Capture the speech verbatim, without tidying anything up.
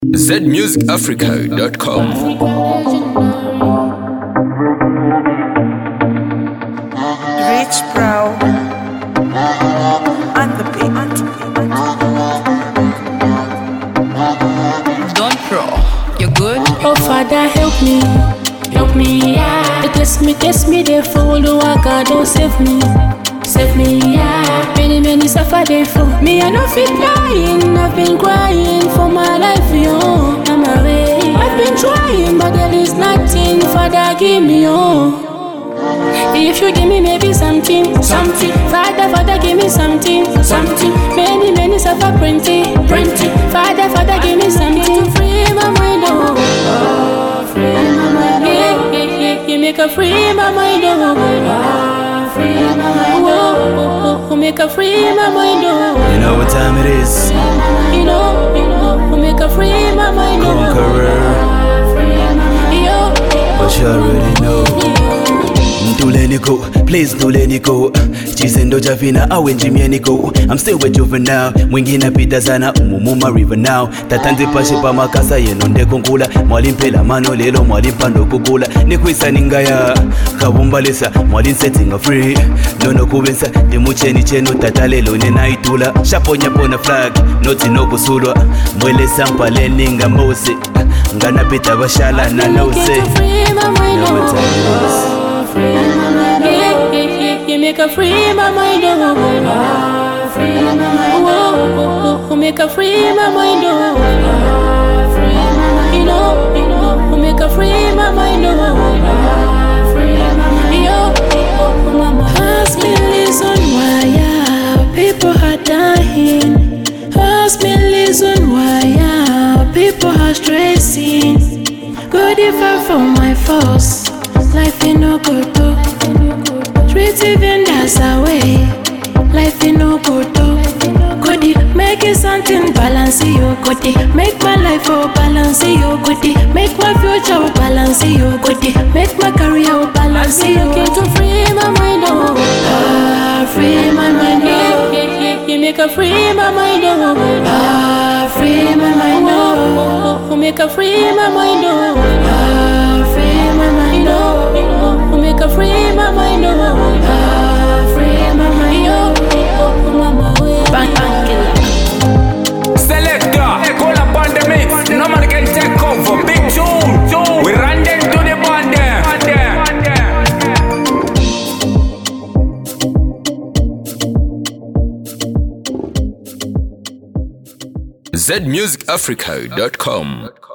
Z music africa dot com. Rich Bro on the beat. Don't Pro, you good? Oh Father, help me, help me, yeah. Kiss me, kiss me, they follow, God, don't save me, save me, yeah. Many, many suffer, they for me, I know fit lying, I've been crying for my life, yo. I'm away, I've been trying, but there is nothing, Father, give me, oh. If you give me maybe something, something, Father, Father, give me something, something. Many, many suffer plenty, plenty. Father, Father, give me something to free my mind, oh, oh free my mind, yeah, yeah, yeah, you make a free my mind, oh, oh free my mind, oh, oh, oh, make a free my mind, oh. You know what time it is? You know, you know, make a free my mind, oh, Conqueror. free my mind, yo, But you already know. Ntuleniko, please ntuleniko. Chisendo javina awe njimieniko. I'm still with juvenile. Mwingina pita sana umumuma river now. Tatanzi pashe pa makasa yeno ndekunkula. Mwalimpela mano lelo mwalimpando kukula. Nikwisa ningaya kabumbalisa mwalin setting a free. Nono kubensa dimucheni cheno tatalelo nenaitula. Shaponya pona flag noti no kusulwa. Mwele sampa leninga mose. Ngana pita bashala na nose. free my mind, yeah, yeah, yeah, you make a free my mind, oh, oh, free my mind, oh, oh, oh, make a free my mind, oh, oh, free my mind, you know, you know, make a free my mind, oh, oh, free my mind, yo, oh, oh, mama. Ask me reason why, yeah, people are dying. Ask me reason why, yeah, people are stressing. Good if I from my force. Life ain't no good though. Treat even that's away. Life ain't no good though. Could it make it something balance you? Could it make my life oh balance you? Could it make my future oh balance you? Could it make my career oh balance you? Looking to free my mind oh, ah, free my mind oh, yeah, yeah, you make a free my mind oh, ah, free my mind oh, oh, oh, make a free my mind oh, ah, free my mind oh, oh, make a free my mind oh, ah, free my mind oh, oh, oh, mama bang bang killer. Selector, call upon the mix. No man can take over. Big tune, we run them to the band there. Z music africa dot com.